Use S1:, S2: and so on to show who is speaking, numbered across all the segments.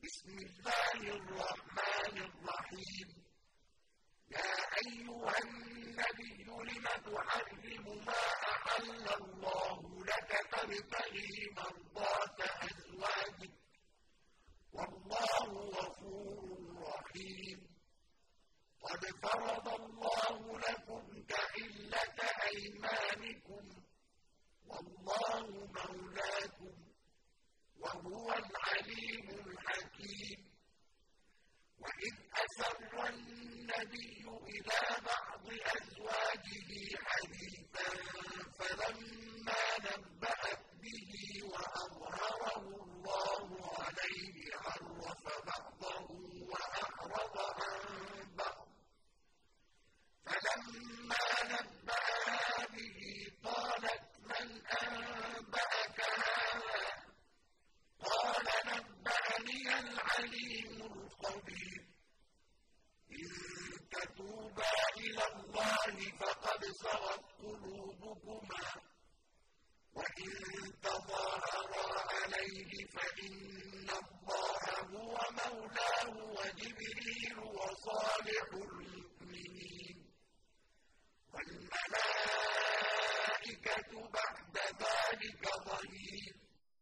S1: بسم الله الرحمن الرحيم. يا أيها النبي لم تحرم ما أحل الله لك تبتغي مرضات أزواجك والله غفور رحيم. قد فرض الله لكم تحلة أيمانكم والله مولاكم وهو العليم الحكيم. وإذ أسر النبي إلى بعض أزواجه حديثا فلما نبأت به وأظهره الله عليه عرف بعضه وأعرض عن بعض. فلما نبأها به قالت من أنبأك هذا؟ قال نبأني العليم الخبير. إن تتوبا إلى الله فقد صغت قلوبكما وإن تظاهرا عليه فإن الله هو مولاه وجبريل وصالح المؤمنين والملائكة بعد ذلك ظهير.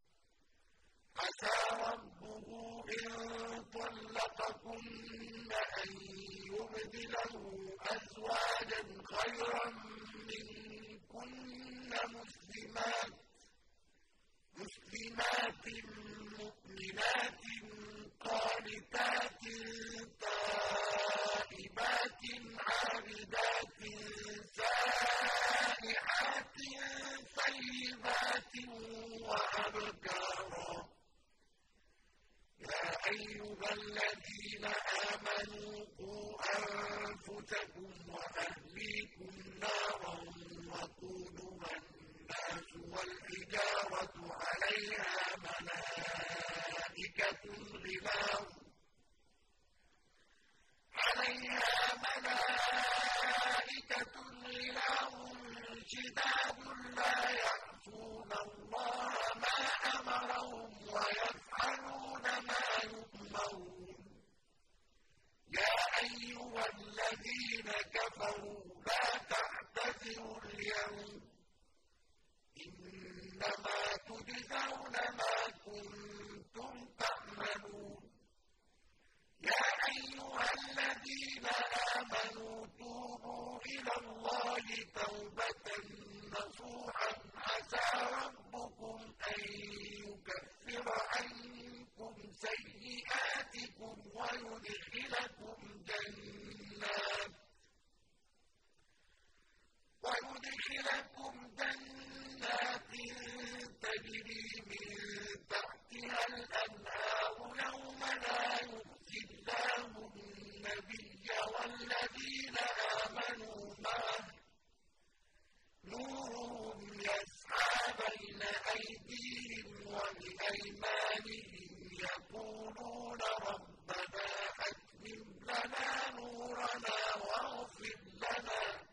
S1: عسى ربه إن طلقكن أن يبدله أزواجا خيرا منكن مسلمات مؤمنات قانتات تائبات عابدات سائحات طيبات وأبكارا. يا أيها الذين آمنوا قوا أنفسكم وأهليكم نارا وقودها الناس والحجارة عليها ملائكة غلاظ شداد لا يعصون الله ما أمرهم ويفعلون ما يؤمرون. يا أيها الذين كفروا لا تعتذروا اليوم إنما تجزون ما كنتم تعملون. يا أيها الذين آمنوا توبوا إلى الله توبة نصوحا عسى ربكم أن يكفر عنكم سيئاتكم ويدخلكم جنات تجري من تحتها الأنهار يوم لا يخزي الله النبي والذين آمنوا معه نورهم يسعى بين أيديهم وبأيمانهم يقولون ربنا أتمم لنا نورنا واغفر لنا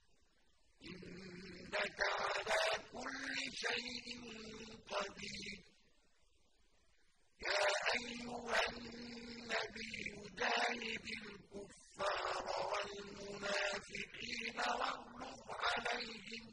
S1: إنك على كل شيء قدير. يا أيها النبي جاهد الكفار والمنافقين واغلظ عليهم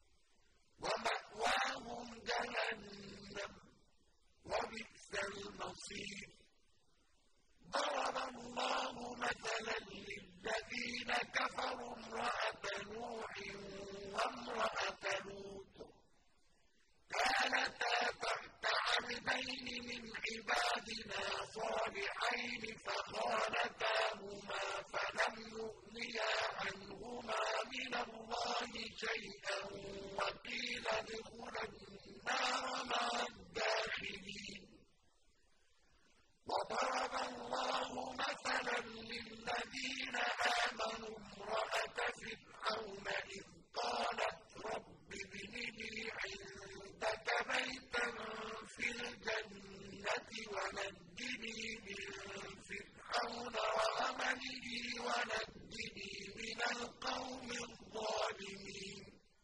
S1: ومأواهم جهنم وبئس المصير. ضرب الله مثلا للذين كفروا امرأة نوح وامرأة لوط كانتا تحت عبدين من عبادنا صالحين فخانتاهما فلم يغنيا عنهما من الله شيئا وقيل ادخلا النار مع الداخلين. وضرب الله مثلا للذين آمنوا امرأة فرعون إذ قالت رب ابن لي عندك بيتا في الجنة ونجني من فرعون وعمله ونجني من القوم الظالمين.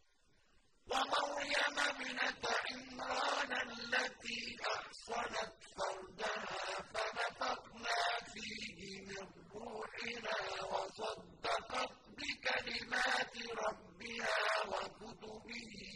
S1: به